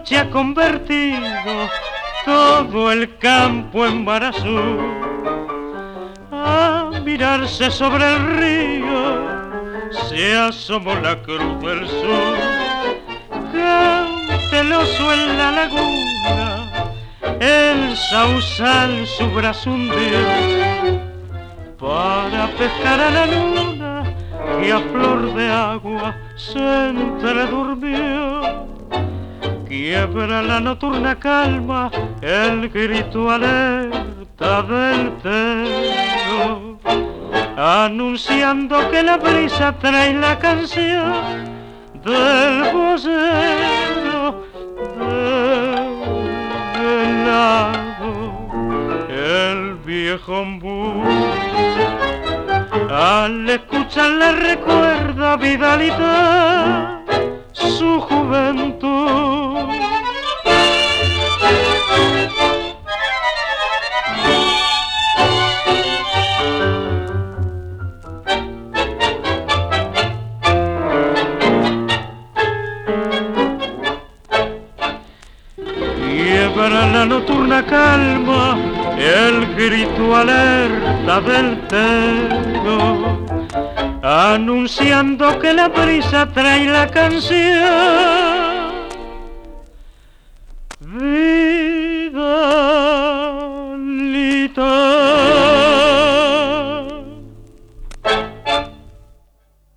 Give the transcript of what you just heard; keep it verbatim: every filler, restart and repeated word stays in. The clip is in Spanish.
noche ha convertido todo el campo en mar azul. A mirarse sobre el río se asomó la cruz del sur. Cauteloso en la laguna el sausal su brazo hundió para pescar a la luna que a flor de agua se entredurmió. Quiebra la nocturna calma el grito alerta del tero, anunciando que la brisa trae la canción del vocero del lado. El viejo ombú al escucharla recuerda vitalidad su juventud. Quiebra la nocturna calma el grito alerta del tero, anunciando que la brisa trae la canción